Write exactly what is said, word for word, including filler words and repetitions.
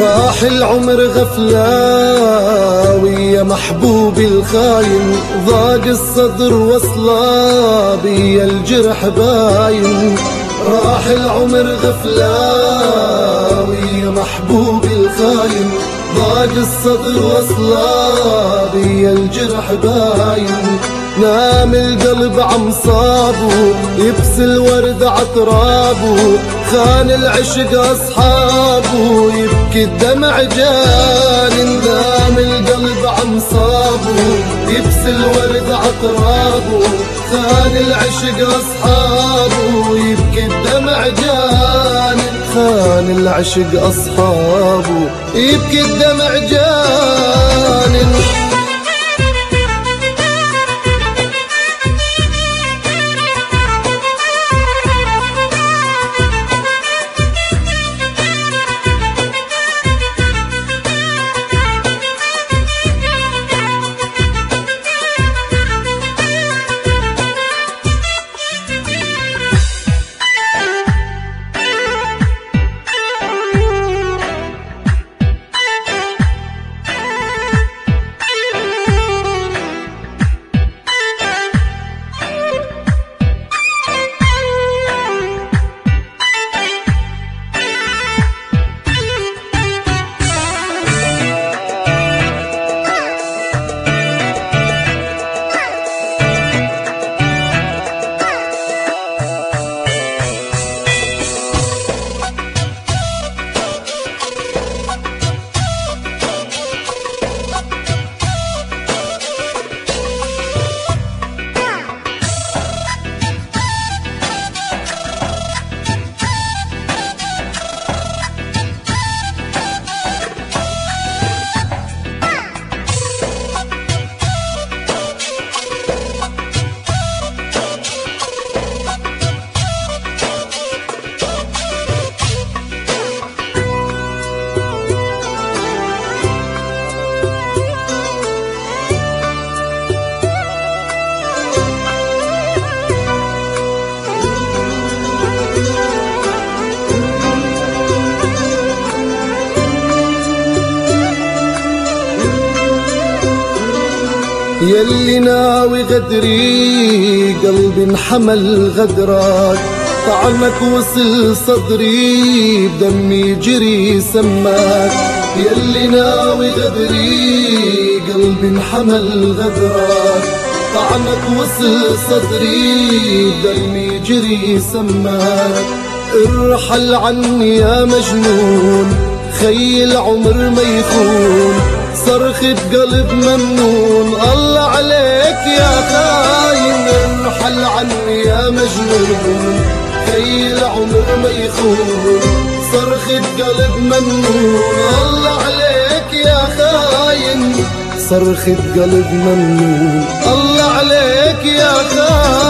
راح العمر غفلة ويا محبوبي الخاين، ضاق الصدر وصلة بيا الجرح باين. راح العمر غفلة ويا محبوبي الخاين، ضاق الصدر وصلة بيا الجرح باين. نام القلب عم صابه يبسي الورد عطرابه، خان العشق أصحابه يبكي الدمع جان. نام القلب عم صابه يبسي الورد عطرابه، خان العشق أصحابه يبكي الدمع جان. خان العشق أصحابه يبكي الدمع جان. يلي ناوي غدري قلبي انحمل غدرك، طعنك وصل صدري بدمي جري سماك. يلي ناوي غدري قلبي انحمل غدرك، طعنك وصل صدري بدمي جري سماك. ارحل عني يا مجنون خي العمر ما يخون، صرخة قلب ممنون الله عليك يا خاين. ارحل عني يا مجنون خي العمر ما يخون، صرخة قلب ممنون الله عليك يا خاين. صرخة قلب ممنون الله عليك يا خاين.